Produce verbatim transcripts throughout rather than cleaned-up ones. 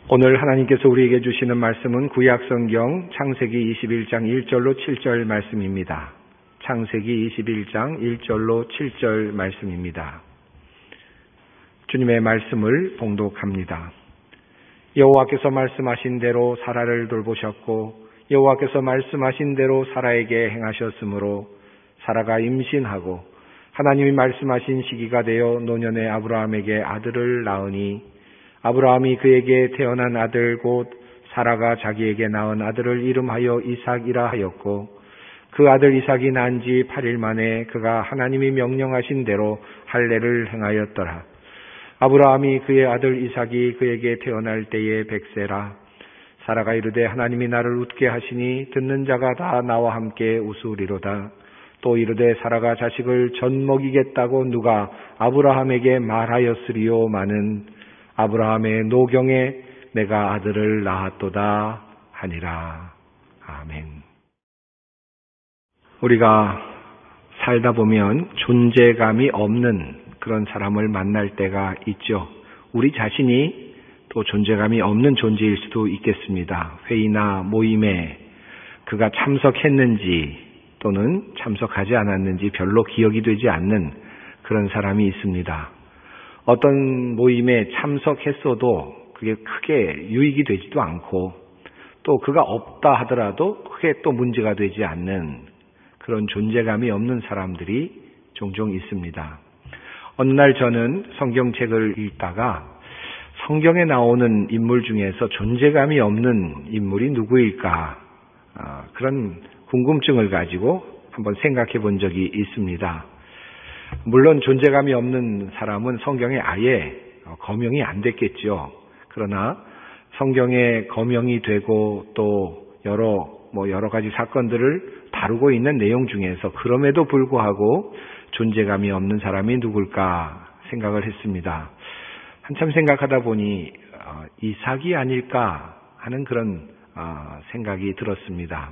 오늘 하나님께서 우리에게 주시는 말씀은 구약성경 창세기 이십일 장 일 절로 칠 절 말씀입니다. 창세기 이십일 장 일 절로 칠 절 말씀입니다. 주님의 말씀을 봉독합니다. 여호와께서 말씀하신 대로 사라를 돌보셨고 여호와께서 말씀하신 대로 사라에게 행하셨으므로 사라가 임신하고 하나님이 말씀하신 시기가 되어 노년의 아브라함에게 아들을 낳으니 아브라함이 그에게 태어난 아들 곧 사라가 자기에게 낳은 아들을 이름하여 이삭이라 하였고 그 아들 이삭이 난 지 팔 일 만에 그가 하나님이 명령하신 대로 할례를 행하였더라. 아브라함이 그의 아들 이삭이 그에게 태어날 때에 백세라. 사라가 이르되 하나님이 나를 웃게 하시니 듣는 자가 다 나와 함께 웃으리로다. 또 이르되 사라가 자식을 젖 먹이겠다고 누가 아브라함에게 말하였으리요마는 아브라함의 노경에 내가 아들을 낳았도다 하니라. 아멘. 우리가 살다 보면 존재감이 없는 그런 사람을 만날 때가 있죠. 우리 자신이 또 존재감이 없는 존재일 수도 있겠습니다. 회의나 모임에 그가 참석했는지 또는 참석하지 않았는지 별로 기억이 되지 않는 그런 사람이 있습니다. 어떤 모임에 참석했어도 그게 크게 유익이 되지도 않고 또 그가 없다 하더라도 크게 또 문제가 되지 않는 그런 존재감이 없는 사람들이 종종 있습니다. 어느 날 저는 성경책을 읽다가 성경에 나오는 인물 중에서 존재감이 없는 인물이 누구일까 그런 궁금증을 가지고 한번 생각해 본 적이 있습니다. 물론 존재감이 없는 사람은 성경에 아예 거명이 안 됐겠죠. 그러나 성경에 거명이 되고 또 여러 뭐 여러 가지 사건들을 다루고 있는 내용 중에서 그럼에도 불구하고 존재감이 없는 사람이 누굴까 생각을 했습니다. 한참 생각하다 보니 이삭이 아닐까 하는 그런 생각이 들었습니다.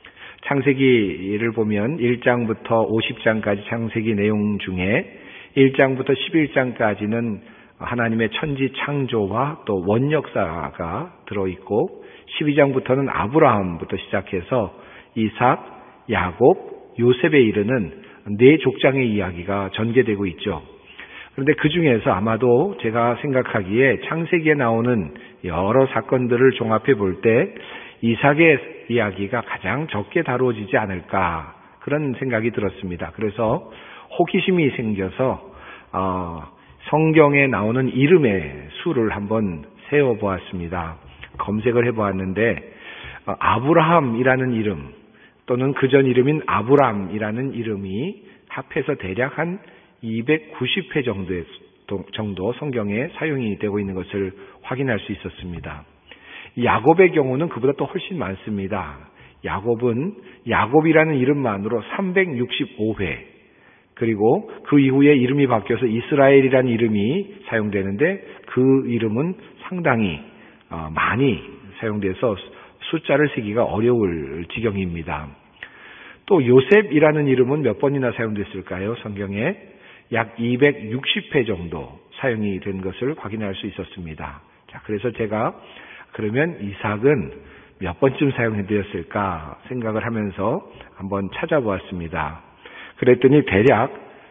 창세기를 보면 일 장부터 오십 장까지 창세기 내용 중에 일 장부터 십일 장까지는 하나님의 천지 창조와 또 원역사가 들어있고 십이 장부터는 아브라함부터 시작해서 이삭, 야곱, 요셉에 이르는 네 족장의 이야기가 전개되고 있죠. 그런데 그 중에서 아마도 제가 생각하기에 창세기에 나오는 여러 사건들을 종합해 볼 때 이삭의 이야기가 가장 적게 다루어지지 않을까 그런 생각이 들었습니다. 그래서 호기심이 생겨서 어, 성경에 나오는 이름의 수를 한번 세어보았습니다. 검색을 해보았는데 어, 아브라함이라는 이름 또는 그전 이름인 아브람이라는 이름이 합해서 대략 한 이백구십 회 정도의, 정도 성경에 사용이 되고 있는 것을 확인할 수 있었습니다. 야곱의 경우는 그보다 또 훨씬 많습니다. 야곱은 야곱이라는 이름만으로 삼백육십오 회 그리고 그 이후에 이름이 바뀌어서 이스라엘이라는 이름이 사용되는데 그 이름은 상당히 많이 사용돼서 숫자를 세기가 어려울 지경입니다. 또 요셉이라는 이름은 몇 번이나 사용됐을까요? 성경에 약 이백육십 회 정도 사용이 된 것을 확인할 수 있었습니다. 자, 그래서 제가 그러면 이삭은 몇 번쯤 사용되었을까 생각을 하면서 한번 찾아보았습니다. 그랬더니 대략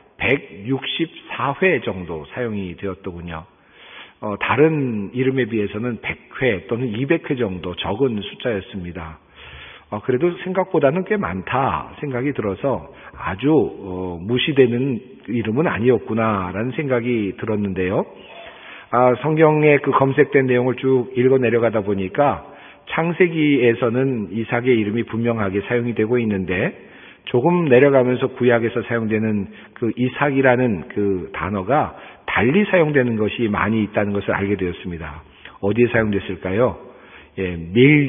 백육십사 회 정도 사용이 되었더군요. 어, 다른 이름에 비해서는 백 회 또는 이백 회 정도 적은 숫자였습니다. 어, 그래도 생각보다는 꽤 많다 생각이 들어서 아주 어, 무시되는 이름은 아니었구나라는 생각이 들었는데요. 아, 성경에 그 검색된 내용을 쭉 읽어 내려가다 보니까 창세기에서는 이삭의 이름이 분명하게 사용이 되고 있는데 조금 내려가면서 구약에서 사용되는 그 이삭이라는 그 단어가 달리 사용되는 것이 많이 있다는 것을 알게 되었습니다. 어디에 사용됐을까요? 예,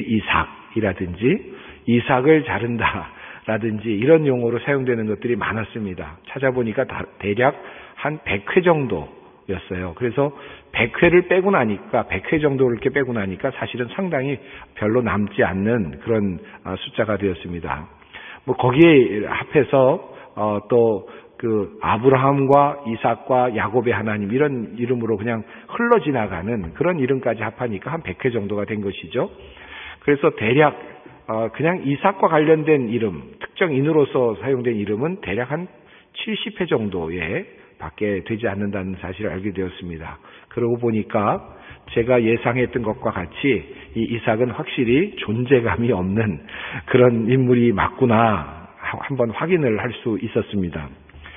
밀이삭이라든지 이삭을 자른다라든지 이런 용어로 사용되는 것들이 많았습니다. 찾아보니까 다, 대략 한 백 회 정도였어요. 그래서 백 회를 빼고 나니까 백 회 정도를 이렇게 빼고 나니까 사실은 상당히 별로 남지 않는 그런 숫자가 되었습니다. 뭐 거기에 합해서 어, 또 그 아브라함과 이삭과 야곱의 하나님 이런 이름으로 그냥 흘러 지나가는 그런 이름까지 합하니까 한 백 회 정도가 된 것이죠. 그래서 대략 어 그냥 이삭과 관련된 이름, 특정 인으로서 사용된 이름은 대략 한 칠십 회 정도에 밖에 되지 않는다는 사실을 알게 되었습니다. 그러고 보니까 제가 예상했던 것과 같이 이 이삭은 확실히 존재감이 없는 그런 인물이 맞구나 한번 확인을 할 수 있었습니다.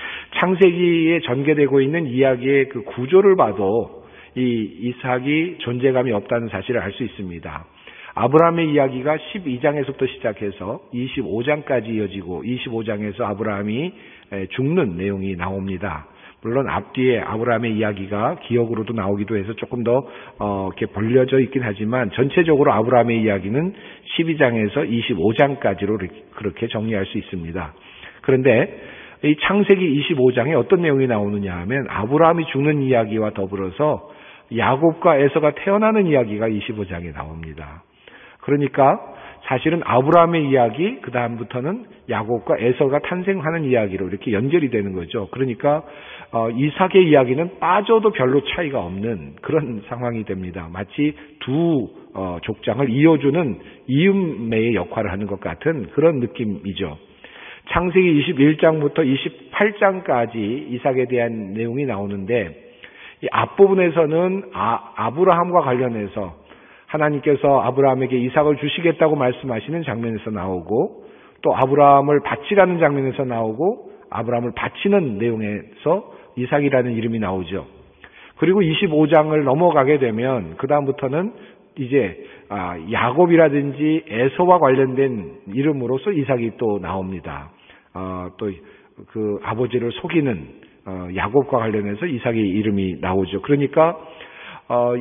창세기에 전개되고 있는 이야기의 그 구조를 봐도 이 이삭이 존재감이 없다는 사실을 알 수 있습니다. 아브라함의 이야기가 십이 장에서부터 시작해서 이십오 장까지 이어지고 이십오 장에서 아브라함이 죽는 내용이 나옵니다. 물론 앞뒤에 아브라함의 이야기가 기억으로도 나오기도 해서 조금 더 어, 이렇게 벌려져 있긴 하지만 전체적으로 아브라함의 이야기는 십이 장에서 이십오 장까지로 그렇게 정리할 수 있습니다. 그런데 이 창세기 이십오 장에 어떤 내용이 나오느냐 하면 아브라함이 죽는 이야기와 더불어서 야곱과 에서가 태어나는 이야기가 이십오 장에 나옵니다. 그러니까 사실은 아브라함의 이야기, 그 다음부터는 야곱과 에서가 탄생하는 이야기로 이렇게 연결이 되는 거죠. 그러니까 어, 이삭의 이야기는 빠져도 별로 차이가 없는 그런 상황이 됩니다. 마치 두 어, 족장을 이어주는 이음매의 역할을 하는 것 같은 그런 느낌이죠. 창세기 이십일 장부터 이십팔 장까지 이삭에 대한 내용이 나오는데 이 앞부분에서는 아, 아브라함과 관련해서 하나님께서 아브라함에게 이삭을 주시겠다고 말씀하시는 장면에서 나오고 또 아브라함을 바치라는 장면에서 나오고 아브라함을 바치는 내용에서 이삭이라는 이름이 나오죠. 그리고 이십오 장을 넘어가게 되면 그 다음부터는 이제 아, 야곱이라든지 에서와 관련된 이름으로서 이삭이 또 나옵니다. 어, 또 그 아버지를 속이는 어, 야곱과 관련해서 이삭의 이름이 나오죠. 그러니까 어,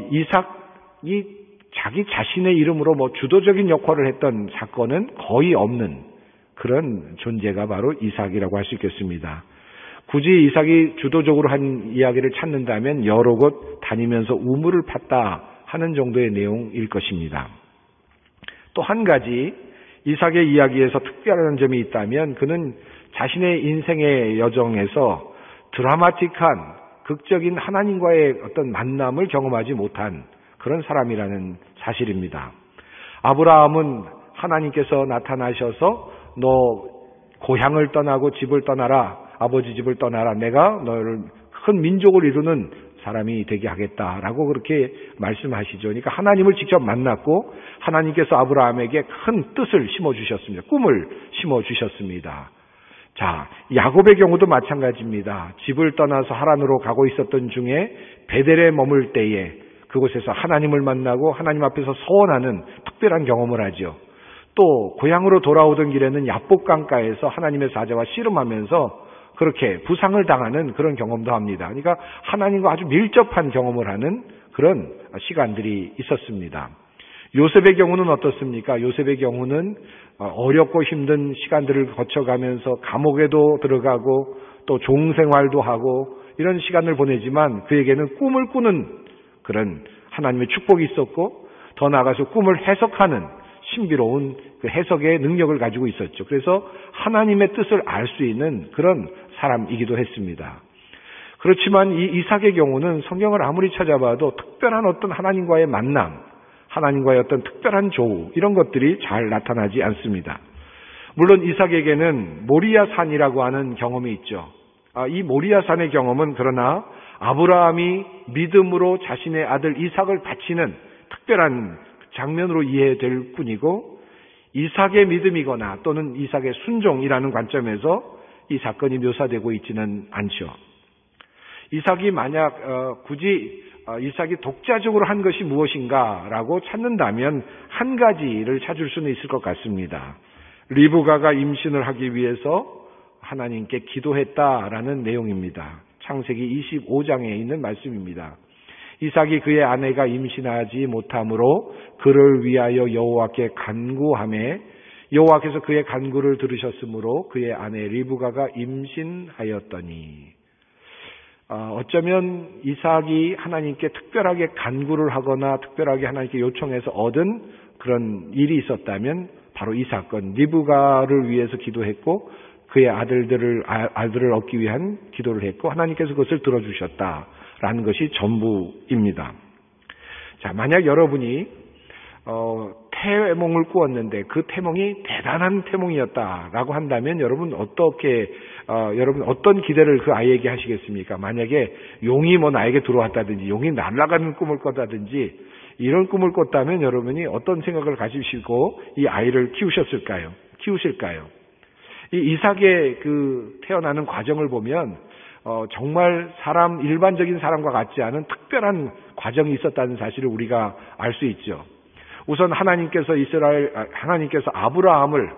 이삭이 자기 자신의 이름으로 뭐 주도적인 역할을 했던 사건은 거의 없는 그런 존재가 바로 이삭이라고 할 수 있겠습니다. 굳이 이삭이 주도적으로 한 이야기를 찾는다면 여러 곳 다니면서 우물을 팠다 하는 정도의 내용일 것입니다. 또 한 가지 이삭의 이야기에서 특별한 점이 있다면 그는 자신의 인생의 여정에서 드라마틱한 극적인 하나님과의 어떤 만남을 경험하지 못한 그런 사람이라는 사실입니다. 아브라함은 하나님께서 나타나셔서 너 고향을 떠나고 집을 떠나라, 아버지 집을 떠나라, 내가 너를 큰 민족을 이루는 사람이 되게 하겠다라고 그렇게 말씀하시죠. 그러니까 하나님을 직접 만났고 하나님께서 아브라함에게 큰 뜻을 심어주셨습니다. 꿈을 심어주셨습니다. 자, 야곱의 경우도 마찬가지입니다. 집을 떠나서 하란으로 가고 있었던 중에 베델에 머물 때에 그곳에서 하나님을 만나고 하나님 앞에서 서원하는 특별한 경험을 하죠. 또 고향으로 돌아오던 길에는 야복강가에서 하나님의 사자와 씨름하면서 그렇게 부상을 당하는 그런 경험도 합니다. 그러니까 하나님과 아주 밀접한 경험을 하는 그런 시간들이 있었습니다. 요셉의 경우는 어떻습니까? 요셉의 경우는 어렵고 힘든 시간들을 거쳐가면서 감옥에도 들어가고 또 종생활도 하고 이런 시간을 보내지만 그에게는 꿈을 꾸는 그런 하나님의 축복이 있었고 더 나아가서 꿈을 해석하는 신비로운 그 해석의 능력을 가지고 있었죠. 그래서 하나님의 뜻을 알 수 있는 그런 사람이기도 했습니다. 그렇지만 이 이삭의 경우는 성경을 아무리 찾아봐도 특별한 어떤 하나님과의 만남, 하나님과의 어떤 특별한 조우 이런 것들이 잘 나타나지 않습니다. 물론 이삭에게는 모리아 산이라고 하는 경험이 있죠. 아, 이 모리아 산의 경험은 그러나 아브라함이 믿음으로 자신의 아들 이삭을 바치는 특별한 장면으로 이해될 뿐이고 이삭의 믿음이거나 또는 이삭의 순종이라는 관점에서 이 사건이 묘사되고 있지는 않죠. 이삭이 만약 어, 굳이 어, 이삭이 독자적으로 한 것이 무엇인가라고 찾는다면 한 가지를 찾을 수는 있을 것 같습니다. 리브가가 임신을 하기 위해서 하나님께 기도했다라는 내용입니다. 창세기 이십오 장에 있는 말씀입니다. 이삭이 그의 아내가 임신하지 못함으로 그를 위하여 여호와께 간구하매 여호와께서 그의 간구를 들으셨으므로 그의 아내 리브가가 임신하였더니 어쩌면 이삭이 하나님께 특별하게 간구를 하거나 특별하게 하나님께 요청해서 얻은 그런 일이 있었다면 바로 이 사건, 리브가를 위해서 기도했고 그의 아들들을 아들을 얻기 위한 기도를 했고 하나님께서 그것을 들어주셨다라는 것이 전부입니다. 자, 만약 여러분이 어, 태몽을 꾸었는데 그 태몽이 대단한 태몽이었다라고 한다면 여러분 어떻게 어, 여러분 어떤 기대를 그 아이에게 하시겠습니까? 만약에 용이 뭐 나에게 들어왔다든지 용이 날아가는 꿈을 꿨다든지 이런 꿈을 꿨다면 여러분이 어떤 생각을 가지시고 이 아이를 키우셨을까요? 키우실까요? 이 이삭의 그 태어나는 과정을 보면 어, 정말 사람 일반적인 사람과 같지 않은 특별한 과정이 있었다는 사실을 우리가 알 수 있죠. 우선 하나님께서 이스라엘 하나님께서 아브라함을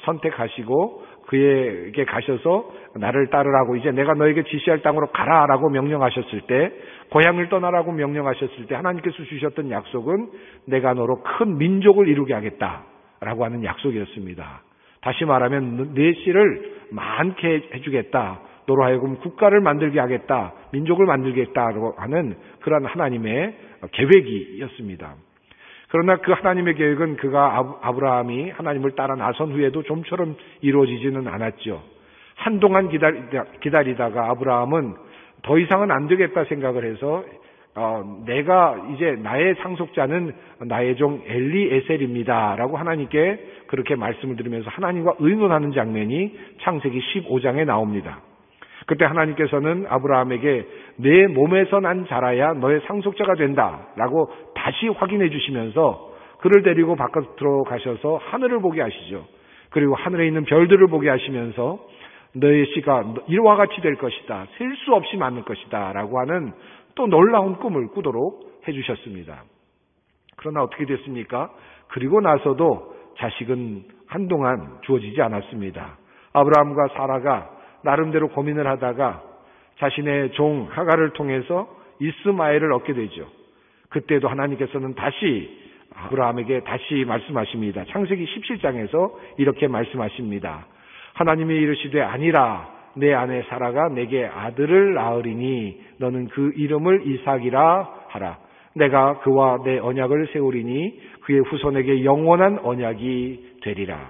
선택하시고 그에게 가셔서 나를 따르라고 이제 내가 너에게 지시할 땅으로 가라라고 명령하셨을 때 고향을 떠나라고 명령하셨을 때 하나님께서 주셨던 약속은 내가 너로 큰 민족을 이루게 하겠다라고 하는 약속이었습니다. 다시 말하면 내 씨를 많게 해주겠다. 너로 하여금 국가를 만들게 하겠다. 민족을 만들겠다라고 하는 그런 하나님의 계획이었습니다. 그러나 그 하나님의 계획은 그가 아브라함이 하나님을 따라 나선 후에도 좀처럼 이루어지지는 않았죠. 한동안 기다리다, 기다리다가 아브라함은 더 이상은 안 되겠다 생각을 해서 어, 내가 이제 나의 상속자는 나의 종 엘리에셀입니다 라고 하나님께 그렇게 말씀을 드리면서 하나님과 의논하는 장면이 창세기 십오 장에 나옵니다. 그때 하나님께서는 아브라함에게 내 몸에서 난 자라야 너의 상속자가 된다라고 다시 확인해 주시면서 그를 데리고 바깥으로 가셔서 하늘을 보게 하시죠. 그리고 하늘에 있는 별들을 보게 하시면서 너의 씨가 이와 같이 될 것이다. 셀 수 없이 많을 것이다. 라고 하는 또 놀라운 꿈을 꾸도록 해주셨습니다. 그러나 어떻게 됐습니까? 그리고 나서도 자식은 한동안 주어지지 않았습니다. 아브라함과 사라가 나름대로 고민을 하다가 자신의 종 하갈을 통해서 이스마엘을 얻게 되죠. 그때도 하나님께서는 다시 아브라함에게 다시 말씀하십니다. 창세기 십칠 장에서 이렇게 말씀하십니다. 하나님이 이르시되 아니라 내 아내 사라가 내게 아들을 낳으리니 너는 그 이름을 이삭이라 하라. 내가 그와 내 언약을 세우리니 그의 후손에게 영원한 언약이 되리라.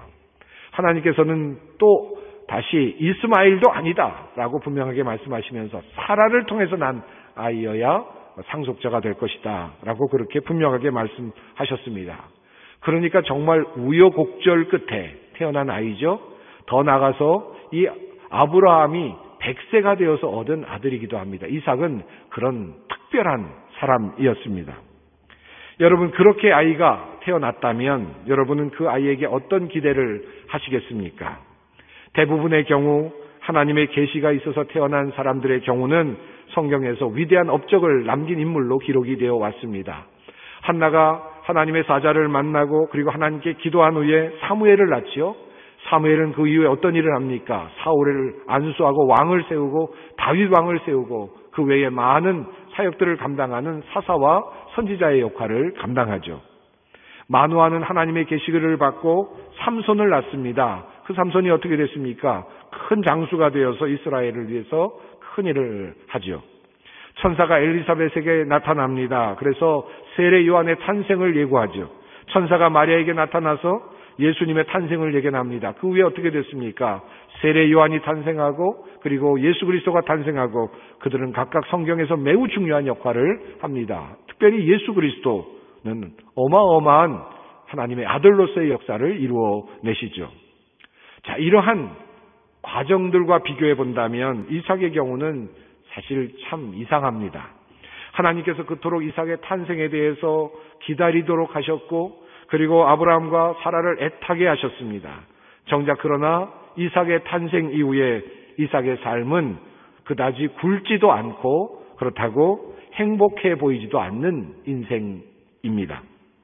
하나님께서는 또 다시 이스마엘도 아니다 라고 분명하게 말씀하시면서 사라를 통해서 난 아이여야 상속자가 될 것이다 라고 그렇게 분명하게 말씀하셨습니다. 그러니까 정말 우여곡절 끝에 태어난 아이죠. 더 나아가서 이 아브라함이 백 세가 되어서 얻은 아들이기도 합니다. 이삭은 그런 특별한 사람이었습니다. 여러분 그렇게 아이가 태어났다면 여러분은 그 아이에게 어떤 기대를 하시겠습니까? 대부분의 경우 하나님의 계시가 있어서 태어난 사람들의 경우는 성경에서 위대한 업적을 남긴 인물로 기록이 되어 왔습니다. 한나가 하나님의 사자를 만나고 그리고 하나님께 기도한 후에 사무엘을 낳지요. 사무엘은 그 이후에 어떤 일을 합니까? 사울을 안수하고 왕을 세우고 다윗 왕을 세우고 그 외에 많은 사역들을 감당하는 사사와 선지자의 역할을 감당하죠. 마누아는 하나님의 계시를 받고 삼손을 낳습니다. 그 삼손이 어떻게 됐습니까? 큰 장수가 되어서 이스라엘을 위해서 큰 일을 하죠. 천사가 엘리사벳에게 나타납니다. 그래서 세례 요한의 탄생을 예고하죠. 천사가 마리아에게 나타나서 예수님의 탄생을 예견합니다. 그 후에 어떻게 됐습니까? 세례 요한이 탄생하고 그리고 예수 그리스도가 탄생하고 그들은 각각 성경에서 매우 중요한 역할을 합니다. 특별히 예수 그리스도는 어마어마한 하나님의 아들로서의 역사를 이루어내시죠. 자, 이러한 과정들과 비교해 본다면 이삭의 경우는 사실 참 이상합니다. 하나님께서 그토록 이삭의 탄생에 대해서 기다리도록 하셨고 그리고 아브라함과 사라를 애타게 하셨습니다. 정작 그러나 이삭의 탄생 이후에 이삭의 삶은 그다지 굵지도 않고 그렇다고 행복해 보이지도 않는 인생입니다.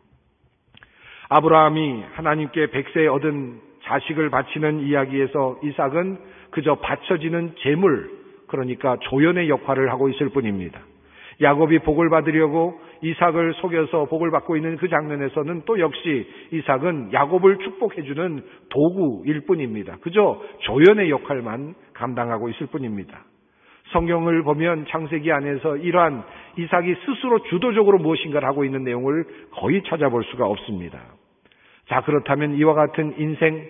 아브라함이 하나님께 백세에 얻은 자식을 바치는 이야기에서 이삭은 그저 바쳐지는 제물, 그러니까 조연의 역할을 하고 있을 뿐입니다. 야곱이 복을 받으려고 이삭을 속여서 복을 받고 있는 그 장면에서는 또 역시 이삭은 야곱을 축복해주는 도구일 뿐입니다. 그저 조연의 역할만 감당하고 있을 뿐입니다. 성경을 보면 창세기 안에서 이러한 이삭이 스스로 주도적으로 무엇인가를 하고 있는 내용을 거의 찾아볼 수가 없습니다. 자, 그렇다면 이와 같은 인생,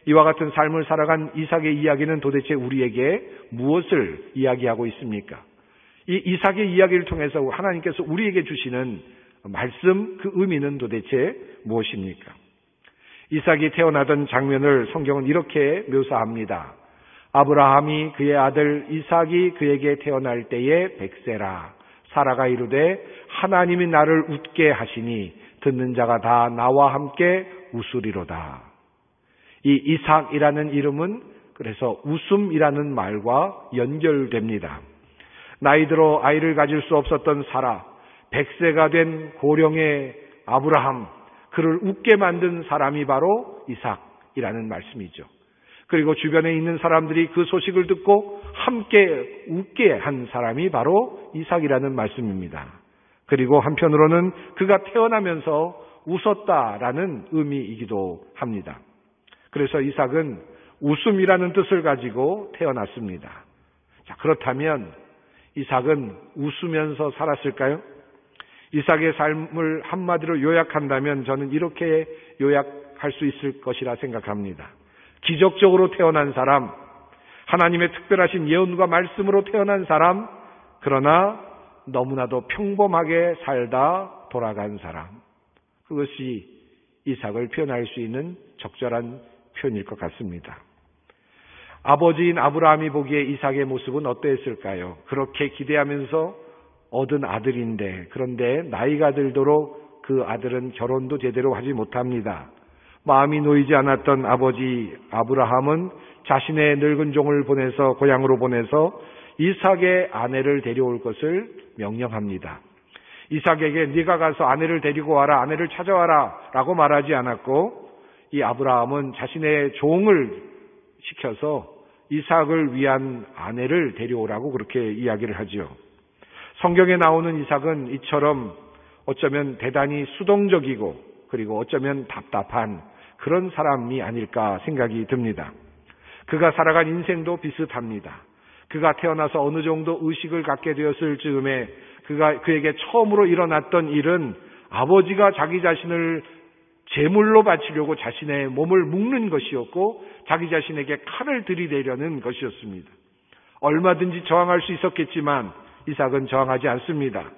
이와 같은 삶을 살아간 이삭의 이야기는 도대체 우리에게 무엇을 이야기하고 있습니까? 이 이삭의 이야기를 통해서 하나님께서 우리에게 주시는 말씀, 그 의미는 도대체 무엇입니까? 이삭이 태어나던 장면을 성경은 이렇게 묘사합니다. 아브라함이 그의 아들 이삭이 그에게 태어날 때에 백세라. 사라가 이르되 하나님이 나를 웃게 하시니 듣는 자가 다 나와 함께 웃으리로다. 이 이삭이라는 이름은 그래서 웃음이라는 말과 연결됩니다. 나이 들어 아이를 가질 수 없었던 사라, 백세가 된 고령의 아브라함, 그를 웃게 만든 사람이 바로 이삭이라는 말씀이죠. 그리고 주변에 있는 사람들이 그 소식을 듣고 함께 웃게 한 사람이 바로 이삭이라는 말씀입니다. 그리고 한편으로는 그가 태어나면서 웃었다라는 의미이기도 합니다. 그래서 이삭은 웃음이라는 뜻을 가지고 태어났습니다. 자, 그렇다면 이삭은 웃으면서 살았을까요? 이삭의 삶을 한마디로 요약한다면 저는 이렇게 요약할 수 있을 것이라 생각합니다. 기적적으로 태어난 사람, 하나님의 특별하신 예언과 말씀으로 태어난 사람, 그러나 너무나도 평범하게 살다 돌아간 사람. 그것이 이삭을 표현할 수 있는 적절한 표현일 것 같습니다. 아버지인 아브라함이 보기에 이삭의 모습은 어떠했을까요? 그렇게 기대하면서 얻은 아들인데, 그런데 나이가 들도록 그 아들은 결혼도 제대로 하지 못합니다. 마음이 놓이지 않았던 아버지 아브라함은 자신의 늙은 종을 보내서 고향으로 보내서 이삭의 아내를 데려올 것을 명령합니다. 이삭에게 네가 가서 아내를 데리고 와라, 아내를 찾아와라 라고 말하지 않았고, 이 아브라함은 자신의 종을 시켜서 이삭을 위한 아내를 데려오라고 그렇게 이야기를 하죠. 성경에 나오는 이삭은 이처럼 어쩌면 대단히 수동적이고 그리고 어쩌면 답답한 그런 사람이 아닐까 생각이 듭니다. 그가 살아간 인생도 비슷합니다. 그가 태어나서 어느 정도 의식을 갖게 되었을 즈음에 그가 그에게 처음으로 일어났던 일은 아버지가 자기 자신을 제물로 바치려고 자신의 몸을 묶는 것이었고 자기 자신에게 칼을 들이대려는 것이었습니다. 얼마든지 저항할 수 있었겠지만 이삭은 저항하지 않습니다.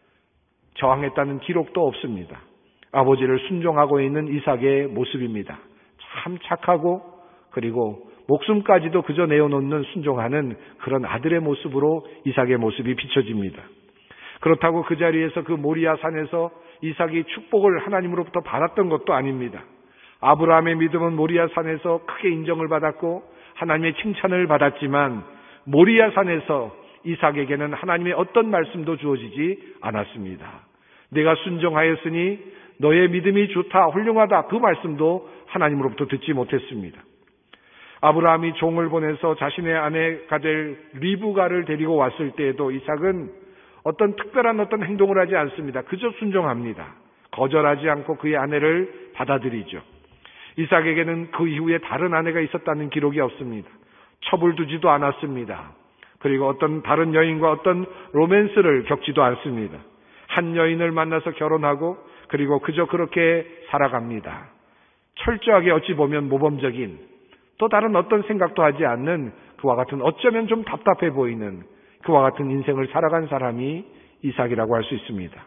저항했다는 기록도 없습니다. 아버지를 순종하고 있는 이삭의 모습입니다. 참 착하고 그리고 목숨까지도 그저 내어놓는 순종하는 그런 아들의 모습으로 이삭의 모습이 비춰집니다. 그렇다고 그 자리에서 그 모리아 산에서 이삭이 축복을 하나님으로부터 받았던 것도 아닙니다. 아브라함의 믿음은 모리아 산에서 크게 인정을 받았고 하나님의 칭찬을 받았지만 모리아 산에서 이삭에게는 하나님의 어떤 말씀도 주어지지 않았습니다. 내가 순종하였으니 너의 믿음이 좋다, 훌륭하다, 그 말씀도 하나님으로부터 듣지 못했습니다. 아브라함이 종을 보내서 자신의 아내가 될 리브가를 데리고 왔을 때에도 이삭은 어떤 특별한 어떤 행동을 하지 않습니다. 그저 순종합니다. 거절하지 않고 그의 아내를 받아들이죠. 이삭에게는 그 이후에 다른 아내가 있었다는 기록이 없습니다. 첩을 두지도 않았습니다. 그리고 어떤 다른 여인과 어떤 로맨스를 겪지도 않습니다. 한 여인을 만나서 결혼하고 그리고 그저 그렇게 살아갑니다. 철저하게 어찌 보면 모범적인 또 다른 어떤 생각도 하지 않는 그와 같은 어쩌면 좀 답답해 보이는 그와 같은 인생을 살아간 사람이 이삭이라고 할 수 있습니다.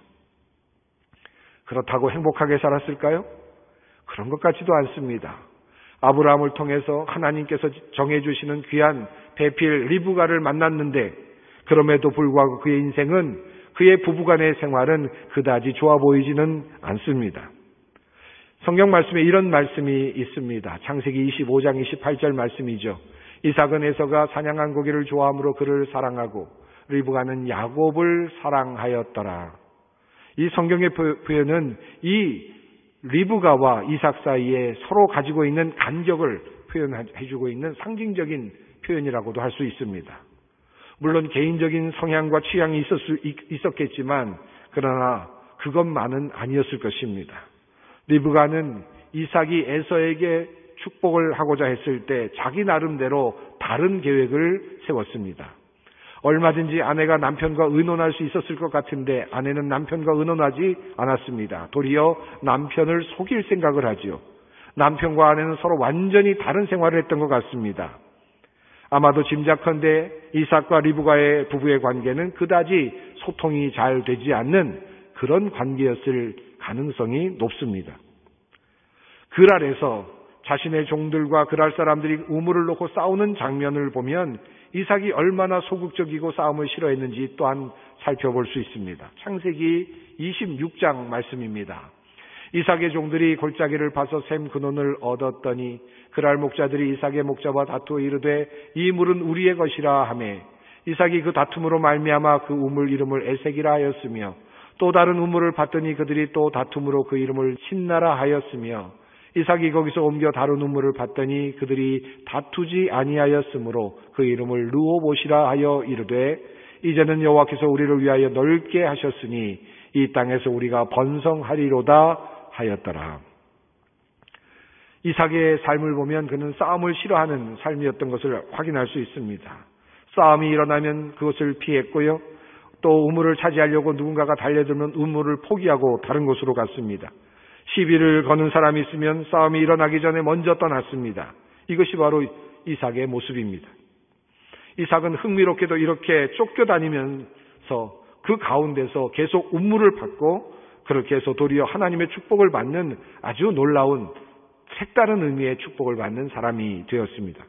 그렇다고 행복하게 살았을까요? 그런 것 같지도 않습니다. 아브라함을 통해서 하나님께서 정해주시는 귀한 배필 리브가를 만났는데 그럼에도 불구하고 그의 인생은 그의 부부간의 생활은 그다지 좋아 보이지는 않습니다. 성경 말씀에 이런 말씀이 있습니다. 창세기 이십오 장 이십팔 절 말씀이죠. 이삭은 에서가 사냥한 고기를 좋아함으로 그를 사랑하고 리브가는 야곱을 사랑하였더라. 이 성경의 표현은 이 리브가와 이삭 사이에 서로 가지고 있는 간격을 표현해주고 있는 상징적인 표현이라고도 할 수 있습니다. 물론 개인적인 성향과 취향이 있을 수, 있었겠지만 그러나 그것만은 아니었을 것입니다. 리브가는 이삭이 에서에게 축복을 하고자 했을 때 자기 나름대로 다른 계획을 세웠습니다. 얼마든지 아내가 남편과 의논할 수 있었을 것 같은데 아내는 남편과 의논하지 않았습니다. 도리어 남편을 속일 생각을 하지요. 남편과 아내는 서로 완전히 다른 생활을 했던 것 같습니다. 아마도 짐작컨대 이삭과 리브가의 부부의 관계는 그다지 소통이 잘 되지 않는 그런 관계였을 가능성이 높습니다. 그랄에서 자신의 종들과 그랄 사람들이 우물을 놓고 싸우는 장면을 보면 이삭이 얼마나 소극적이고 싸움을 싫어했는지 또한 살펴볼 수 있습니다. 창세기 이십육 장 말씀입니다. 이삭의 종들이 골짜기를 파서 샘 근원을 얻었더니 그랄 목자들이 이삭의 목자와 다투어 이르되 이 물은 우리의 것이라 하매 이삭이 그 다툼으로 말미암아 그 우물 이름을 에색이라 하였으며 또 다른 우물을 봤더니 그들이 또 다툼으로 그 이름을 신나라 하였으며 이삭이 거기서 옮겨 다른 우물을 봤더니 그들이 다투지 아니하였으므로 그 이름을 르호봇이라 하여 이르되 이제는 여호와께서 우리를 위하여 넓게 하셨으니 이 땅에서 우리가 번성하리로다 하였더라. 이삭의 삶을 보면 그는 싸움을 싫어하는 삶이었던 것을 확인할 수 있습니다. 싸움이 일어나면 그것을 피했고요. 또 우물을 차지하려고 누군가가 달려들면 우물을 포기하고 다른 곳으로 갔습니다. 시비를 거는 사람이 있으면 싸움이 일어나기 전에 먼저 떠났습니다. 이것이 바로 이삭의 모습입니다. 이삭은 흥미롭게도 이렇게 쫓겨다니면서 그 가운데서 계속 운물을 받고 그렇게 해서 도리어 하나님의 축복을 받는 아주 놀라운 색다른 의미의 축복을 받는 사람이 되었습니다.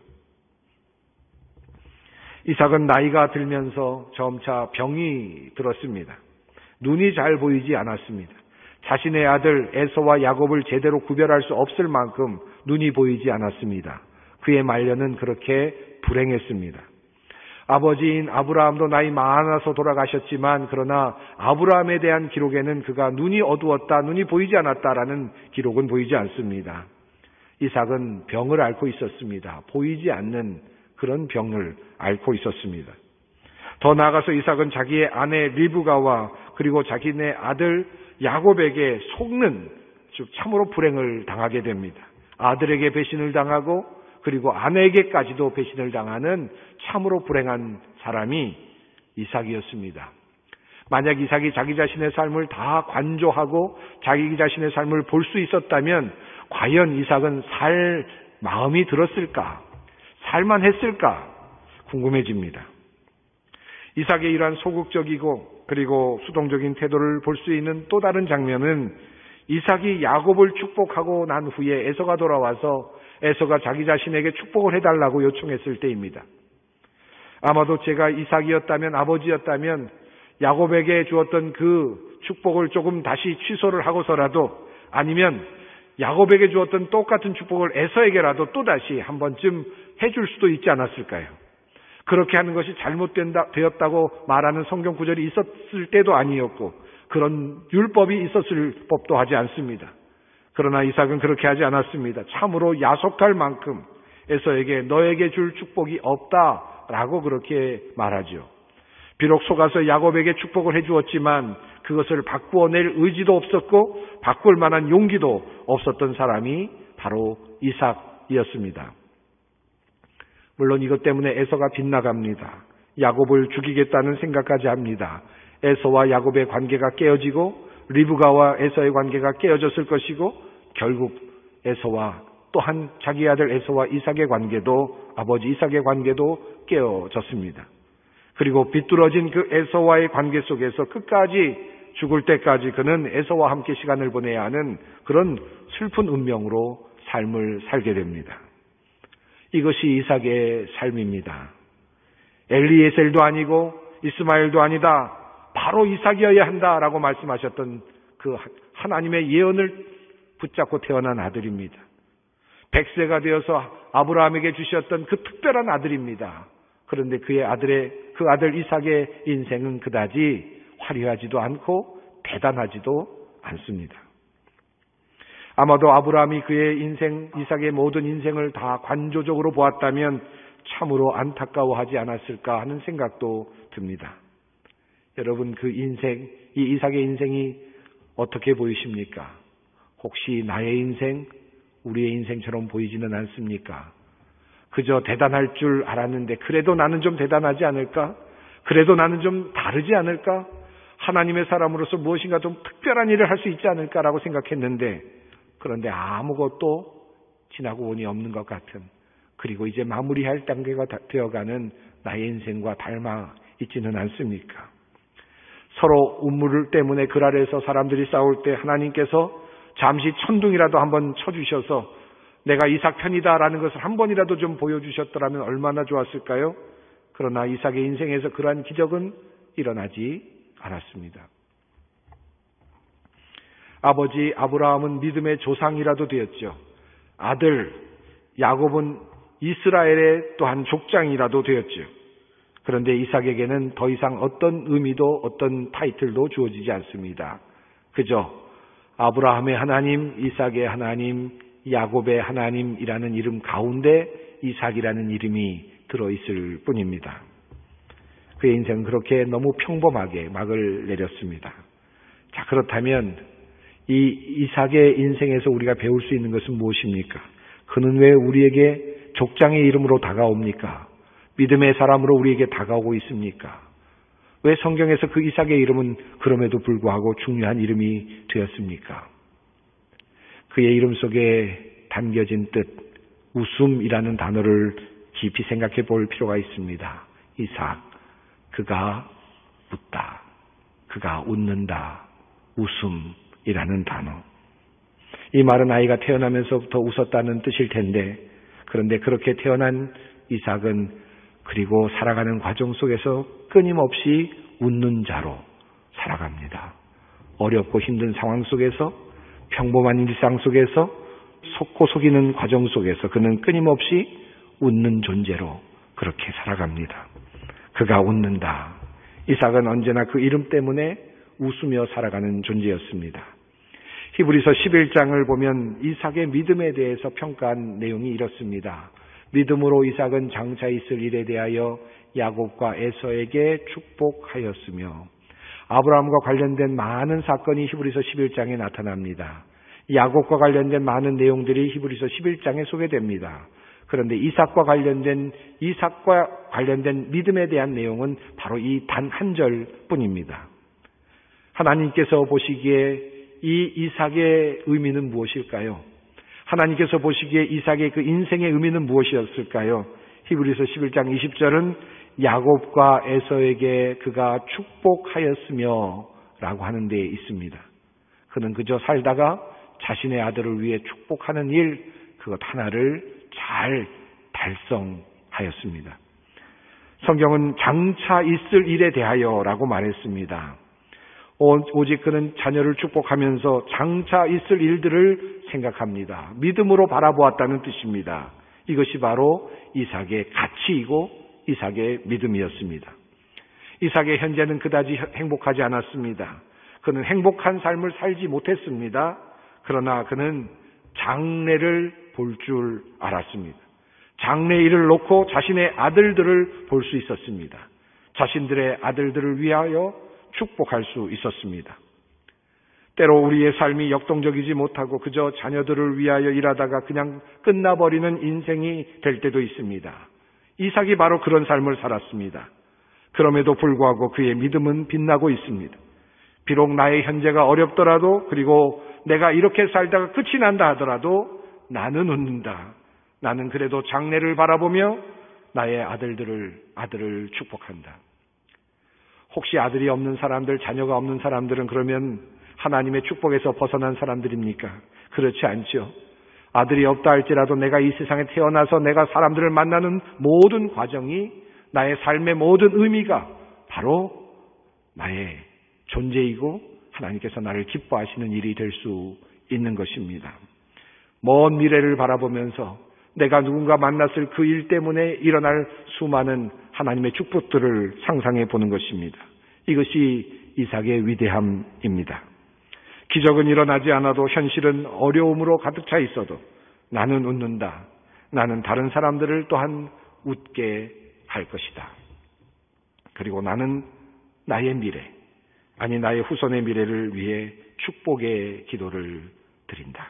이삭은 나이가 들면서 점차 병이 들었습니다. 눈이 잘 보이지 않았습니다. 자신의 아들 에서와 야곱을 제대로 구별할 수 없을 만큼 눈이 보이지 않았습니다. 그의 말년은 그렇게 불행했습니다. 아버지인 아브라함도 나이 많아서 돌아가셨지만 그러나 아브라함에 대한 기록에는 그가 눈이 어두웠다, 눈이 보이지 않았다라는 기록은 보이지 않습니다. 이삭은 병을 앓고 있었습니다. 보이지 않는 그런 병을 앓고 있었습니다. 더 나아가서 이삭은 자기의 아내 리브가와 그리고 자기네 아들 야곱에게 속는 즉 참으로 불행을 당하게 됩니다. 아들에게 배신을 당하고 그리고 아내에게까지도 배신을 당하는 참으로 불행한 사람이 이삭이었습니다. 만약 이삭이 자기 자신의 삶을 다 관조하고 자기 자신의 삶을 볼 수 있었다면 과연 이삭은 살 마음이 들었을까? 살만했을까? 궁금해집니다. 이삭의 이러한 소극적이고 그리고 수동적인 태도를 볼 수 있는 또 다른 장면은 이삭이 야곱을 축복하고 난 후에 에서가 돌아와서 에서가 자기 자신에게 축복을 해달라고 요청했을 때입니다. 아마도 제가 이삭이었다면 아버지였다면 야곱에게 주었던 그 축복을 조금 다시 취소를 하고서라도 아니면 야곱에게 주었던 똑같은 축복을 에서에게라도 또다시 한 번쯤 해줄 수도 있지 않았을까요? 그렇게 하는 것이 잘못되었다고 말하는 성경 구절이 있었을 때도 아니었고 그런 율법이 있었을 법도 하지 않습니다. 그러나 이삭은 그렇게 하지 않았습니다. 참으로 야속할 만큼 에서에게 너에게 줄 축복이 없다라고 그렇게 말하죠. 비록 속아서 야곱에게 축복을 해주었지만 그것을 바꾸어낼 의지도 없었고 바꿀 만한 용기도 없었던 사람이 바로 이삭이었습니다. 물론 이것 때문에 에서가 빗나갑니다. 야곱을 죽이겠다는 생각까지 합니다. 에서와 야곱의 관계가 깨어지고 리브가와 에서의 관계가 깨어졌을 것이고 결국 에서와 또한 자기 아들 에서와 이삭의 관계도 아버지 이삭의 관계도 깨어졌습니다. 그리고 비뚤어진 그 에서와의 관계 속에서 끝까지 죽을 때까지 그는 에서와 함께 시간을 보내야 하는 그런 슬픈 운명으로 삶을 살게 됩니다. 이것이 이삭의 삶입니다. 엘리에셀도 아니고 이스마엘도 아니다. 바로 이삭이어야 한다라고 말씀하셨던 그 하나님의 예언을 붙잡고 태어난 아들입니다. 백세가 되어서 아브라함에게 주셨던 그 특별한 아들입니다. 그런데 그의 아들의 그 아들 이삭의 인생은 그다지 화려하지도 않고 대단하지도 않습니다. 아마도 아브라함이 그의 인생, 이삭의 모든 인생을 다 관조적으로 보았다면 참으로 안타까워하지 않았을까 하는 생각도 듭니다. 여러분, 그 인생, 이 이삭의 인생이 어떻게 보이십니까? 혹시 나의 인생, 우리의 인생처럼 보이지는 않습니까? 그저 대단할 줄 알았는데 그래도 나는 좀 대단하지 않을까? 그래도 나는 좀 다르지 않을까? 하나님의 사람으로서 무엇인가 좀 특별한 일을 할 수 있지 않을까라고 생각했는데 그런데 아무것도 지나고 보니 없는 것 같은, 그리고 이제 마무리할 단계가 되어가는 나의 인생과 닮아 있지는 않습니까? 서로 우물 때문에 그 아래에서 사람들이 싸울 때 하나님께서 잠시 천둥이라도 한번 쳐주셔서 내가 이삭 편이다라는 것을 한 번이라도 좀 보여주셨더라면 얼마나 좋았을까요? 그러나 이삭의 인생에서 그러한 기적은 일어나지 않았습니다. 아버지 아브라함은 믿음의 조상이라도 되었죠. 아들 야곱은 이스라엘의 또한 족장이라도 되었죠. 그런데 이삭에게는 더 이상 어떤 의미도 어떤 타이틀도 주어지지 않습니다. 그저 아브라함의 하나님, 이삭의 하나님, 야곱의 하나님이라는 이름 가운데 이삭이라는 이름이 들어있을 뿐입니다. 그의 인생은 그렇게 너무 평범하게 막을 내렸습니다. 자, 그렇다면 이 이삭의 인생에서 우리가 배울 수 있는 것은 무엇입니까? 그는 왜 우리에게 족장의 이름으로 다가옵니까? 믿음의 사람으로 우리에게 다가오고 있습니까? 왜 성경에서 그 이삭의 이름은 그럼에도 불구하고 중요한 이름이 되었습니까? 그의 이름 속에 담겨진 뜻, 웃음이라는 단어를 깊이 생각해 볼 필요가 있습니다. 이삭, 그가 웃다, 그가 웃는다, 웃음이라는 단어. 이 말은 아이가 태어나면서부터 웃었다는 뜻일 텐데, 그런데 그렇게 태어난 이삭은 그리고 살아가는 과정 속에서 끊임없이 웃는 자로 살아갑니다. 어렵고 힘든 상황 속에서, 평범한 일상 속에서, 속고 속이는 과정 속에서 그는 끊임없이 웃는 존재로 그렇게 살아갑니다. 그가 웃는다. 이삭은 언제나 그 이름 때문에 웃으며 살아가는 존재였습니다. 히브리서 십일 장을 보면 이삭의 믿음에 대해서 평가한 내용이 이렇습니다. 믿음으로 이삭은 장차 있을 일에 대하여 야곱과 에서에게 축복하였으며, 아브라함과 관련된 많은 사건이 히브리서 십일 장에 나타납니다. 야곱과 관련된 많은 내용들이 히브리서 십일 장에 소개됩니다. 그런데 이삭과 관련된 이삭과 관련된 믿음에 대한 내용은 바로 이 단 한 절뿐입니다. 하나님께서 보시기에 이 이삭의 의미는 무엇일까요? 하나님께서 보시기에 이삭의 그 인생의 의미는 무엇이었을까요? 히브리서 십일 장 이십 절은 야곱과 에서에게 그가 축복하였으며 라고 하는 데에 있습니다. 그는 그저 살다가 자신의 아들을 위해 축복하는 일, 그것 하나를 잘 달성하였습니다. 성경은 장차 있을 일에 대하여라고 말했습니다. 오직 그는 자녀를 축복하면서 장차 있을 일들을 생각합니다. 믿음으로 바라보았다는 뜻입니다. 이것이 바로 이삭의 가치이고 이삭의 믿음이었습니다. 이삭의 현재는 그다지 행복하지 않았습니다. 그는 행복한 삶을 살지 못했습니다. 그러나 그는 장래를 볼 줄 알았습니다. 장래 일을 놓고 자신의 아들들을 볼 수 있었습니다. 자신들의 아들들을 위하여 축복할 수 있었습니다. 때로 우리의 삶이 역동적이지 못하고 그저 자녀들을 위하여 일하다가 그냥 끝나버리는 인생이 될 때도 있습니다. 이삭이 바로 그런 삶을 살았습니다. 그럼에도 불구하고 그의 믿음은 빛나고 있습니다. 비록 나의 현재가 어렵더라도, 그리고 내가 이렇게 살다가 끝이 난다 하더라도 나는 웃는다. 나는 그래도 장래를 바라보며 나의 아들들을 아들을 축복한다. 혹시 아들이 없는 사람들, 자녀가 없는 사람들은 그러면 하나님의 축복에서 벗어난 사람들입니까? 그렇지 않죠. 아들이 없다 할지라도 내가 이 세상에 태어나서 내가 사람들을 만나는 모든 과정이, 나의 삶의 모든 의미가 바로 나의 존재이고 하나님께서 나를 기뻐하시는 일이 될 수 있는 것입니다. 먼 미래를 바라보면서 내가 누군가 만났을 그 일 때문에 일어날 수많은 하나님의 축복들을 상상해 보는 것입니다. 이것이 이삭의 위대함입니다. 기적은 일어나지 않아도 현실은 어려움으로 가득 차 있어도 나는 웃는다. 나는 다른 사람들을 또한 웃게 할 것이다. 그리고 나는 나의 미래, 아니 나의 후손의 미래를 위해 축복의 기도를 드린다.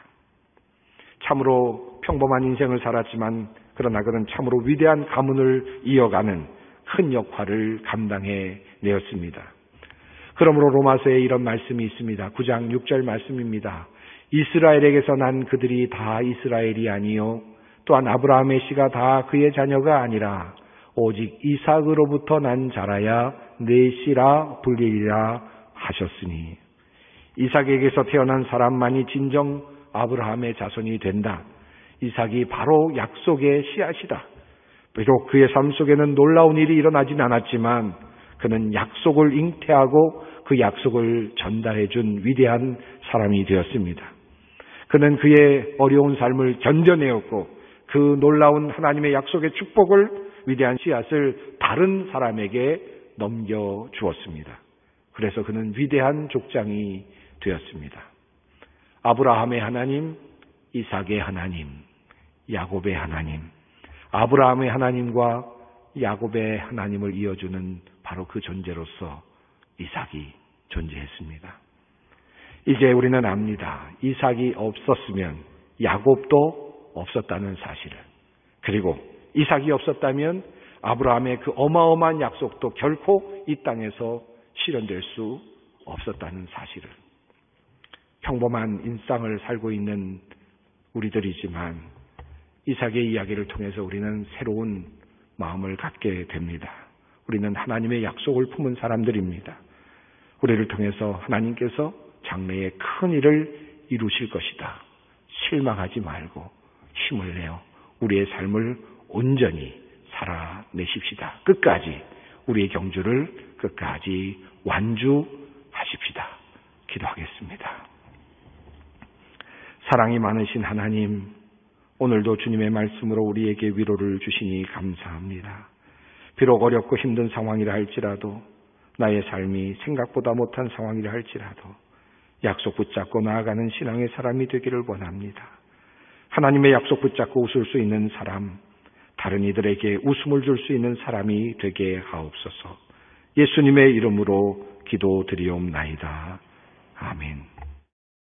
참으로 평범한 인생을 살았지만 그러나 그는 참으로 위대한 가문을 이어가는 큰 역할을 감당해 내었습니다. 그러므로 로마서에 이런 말씀이 있습니다. 구 장 육 절 말씀입니다. 이스라엘에게서 난 그들이 다 이스라엘이 아니요 또한 아브라함의 씨가 다 그의 자녀가 아니라 오직 이삭으로부터 난 자라야 내 씨라 불리리라 하셨으니 이삭에게서 태어난 사람만이 진정 아브라함의 자손이 된다. 이삭이 바로 약속의 씨앗이다. 비록 그의 삶 속에는 놀라운 일이 일어나진 않았지만 그는 약속을 잉태하고 그 약속을 전달해 준 위대한 사람이 되었습니다. 그는 그의 어려운 삶을 견뎌내었고 그 놀라운 하나님의 약속의 축복을 위대한 씨앗을 다른 사람에게 넘겨주었습니다. 그래서 그는 위대한 족장이 되었습니다. 아브라함의 하나님, 이삭의 하나님, 야곱의 하나님, 아브라함의 하나님과 야곱의 하나님을 이어주는 바로 그 존재로서 이삭이 존재했습니다. 이제 우리는 압니다. 이삭이 없었으면 야곱도 없었다는 사실을, 그리고 이삭이 없었다면 아브라함의 그 어마어마한 약속도 결코 이 땅에서 실현될 수 없었다는 사실을. 평범한 일상을 살고 있는 우리들이지만 이삭의 이야기를 통해서 우리는 새로운 마음을 갖게 됩니다. 우리는 하나님의 약속을 품은 사람들입니다. 우리를 통해서 하나님께서 장래에 큰 일을 이루실 것이다. 실망하지 말고 힘을 내어 우리의 삶을 온전히 살아내십시다. 끝까지 우리의 경주를 끝까지 완주하십시다. 기도하겠습니다. 사랑이 많으신 하나님, 오늘도 주님의 말씀으로 우리에게 위로를 주시니 감사합니다. 비록 어렵고 힘든 상황이라 할지라도, 나의 삶이 생각보다 못한 상황이라 할지라도 약속 붙잡고 나아가는 신앙의 사람이 되기를 원합니다. 하나님의 약속 붙잡고 웃을 수 있는 사람, 다른 이들에게 웃음을 줄 수 있는 사람이 되게 하옵소서. 예수님의 이름으로 기도드리옵나이다. 아멘.